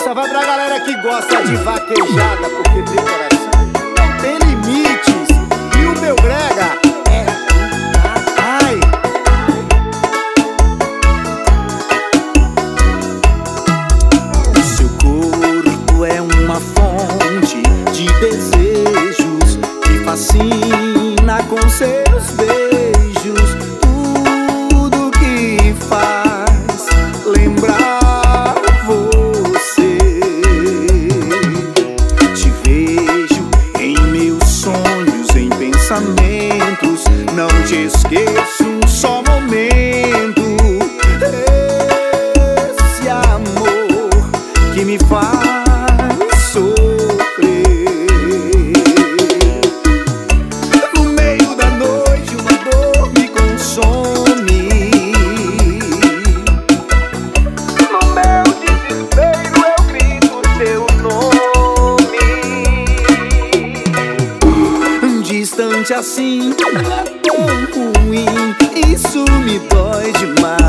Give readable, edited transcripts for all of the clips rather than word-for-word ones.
Essa vai pra galera que gosta de vaquejada, porque meu coração não tem limites. E o meu brega é ai. Seu corpo é uma fonte de desejos que fascina com seus beijos. Tudo que faz lembrar você. Te vejo em meus sonhos, em pensamentos. Não te esqueço um só momento. Esse amor que me faz sofrer. No meio da noite uma dor me consome. No meu desespero eu grito teu nome. Distante assim é tão ruim, isso me dói demais.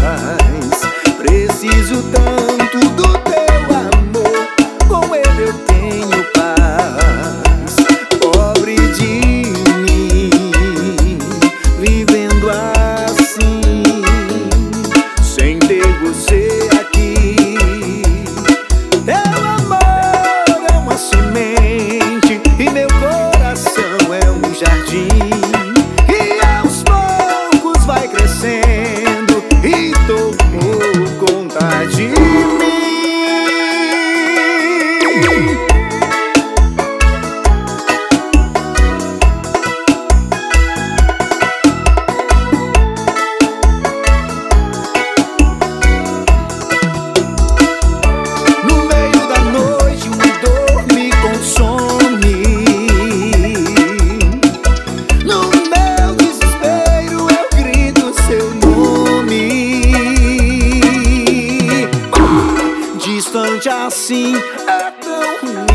Preciso tanto do teu amor, com ele eu tenho paz. Pobre de mim, vivendo assim, sem ter você aqui. Teu amor é uma semente e meu coração é um jardim. E aos poucos vai crescendo e tomou conta de mim. No meio da noite uma dor me consome. No meu desespero eu grito seu nome. Distante assim é tão ruim,